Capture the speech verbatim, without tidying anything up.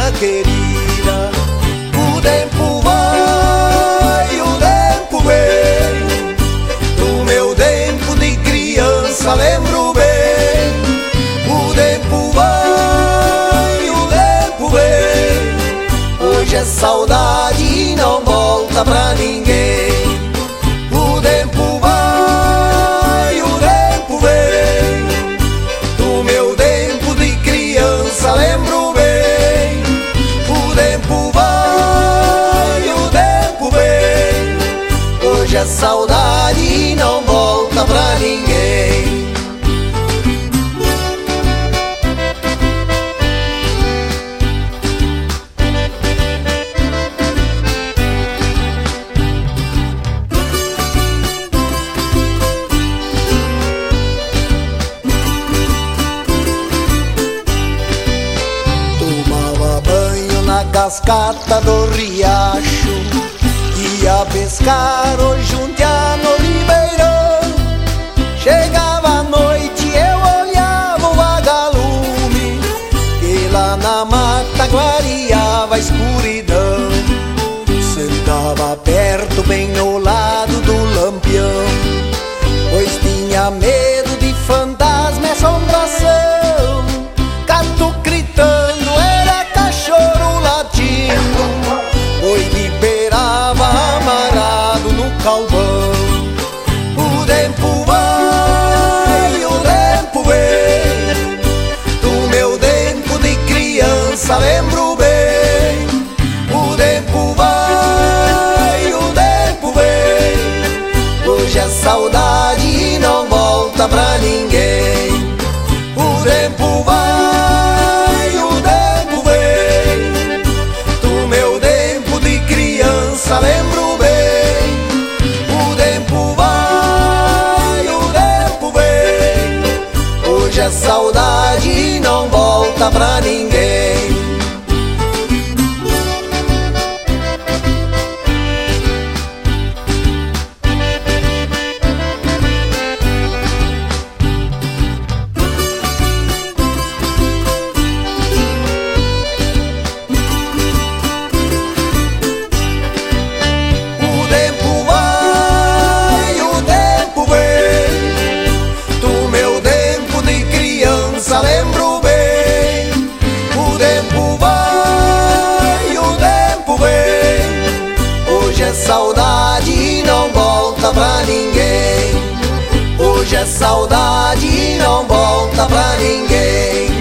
minha querida. O tempo vai, o tempo vem, do meu tempo de criança lembro bem. O tempo vai, o tempo vem, hoje é saudade e não volta pra ninguém. O tempo vai, o tempo vem, do meu tempo de criança lembro bem. O tempo vai, o tempo vem, hoje é saudade e não volta pra ninguém. Cascata do riacho, ia pescar o jundia no ribeirão. Chegava a noite, eu olhava o vagalume, que lá na mata guariava a escuridão. Sentava perto, bem no lado do lampião, pois tinha medo de fantasma e assombração. Gato gritando, era cachorro latindo, boi que beirava amarrado no calvão. O tempo vai, o tempo vem, do meu tempo de criança lembro bem. O tempo vai, o tempo vem, hoje é saudade e não volta pra ninguém. O tempo vai, o tempo vem, do meu tempo de criança lembro bem. O tempo vai, o tempo vem, hoje é saudade e não volta pra ninguém. Lembro bem, o tempo vai, o tempo vem, hoje é saudade e não volta pra ninguém. Hoje é saudade e não volta pra ninguém.